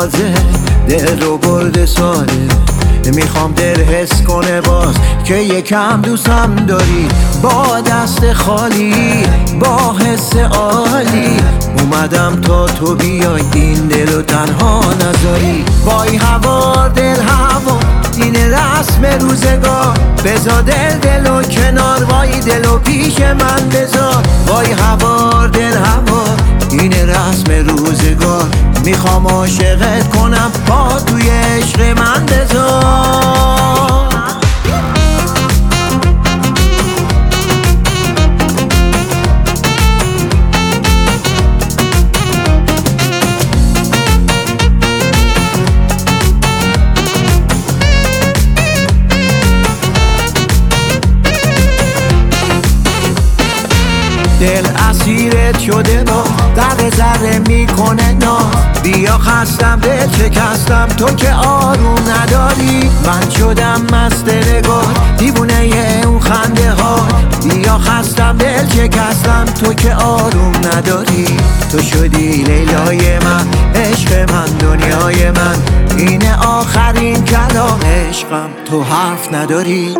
تازه دل رو برده ساده. میخوام دل حس کنه باز که یکم دوستم داری. با دست خالی با حس عالی اومدم تا تو بیای این دلو تنها نذاری. وای هوا دل هوا این رسم روزگار، بذار دلو کنار، وای دلو پیش من بذار. وای هوا دل هوا این رسم روزگار، میخوام عاشقت کنم پا توی عشق من بذار. دل اسیرت شده با ذره ذره میکنه ناز. بیا خستم دل شکستم تو که آروم نداری. من شدم مست نگار دیوونه اون خنده ها. بیا خستم دل شکستم تو که آروم نداری. تو شدی لیلای من عشق من دنیای من، اینه آخرین کلام عشقم تو حرف نداری.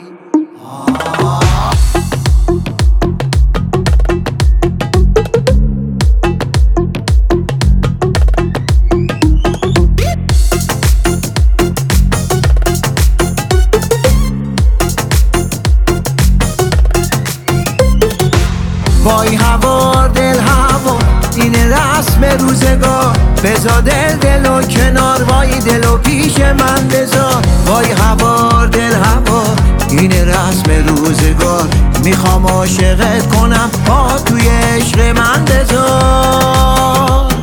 وای هوا دل هوا این رسم روزگار، بذار دلو کنار، وای دلو پیش من بذار. وای هوا دل هوا این رسم روزگار، میخوام عاشقت کنم پا توی عشق من بذار.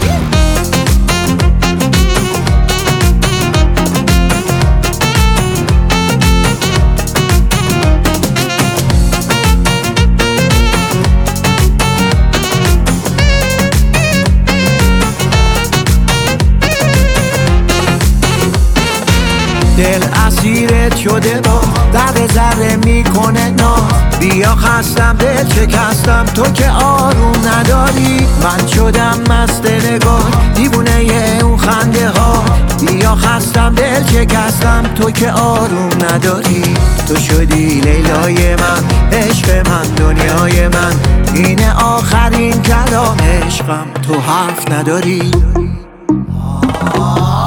دل اسیرت شده با ذره ذره میکنه ناز. بیا خستم دل شکستم تو که آروم نداری. من شدم مست نگار دیوونه اون خنده ها. بیا خستم دل شکستم تو که آروم نداری. تو شدی لیلای من عشق من دنیای من، اینه آخرین کلام عشقم تو حرف نداری.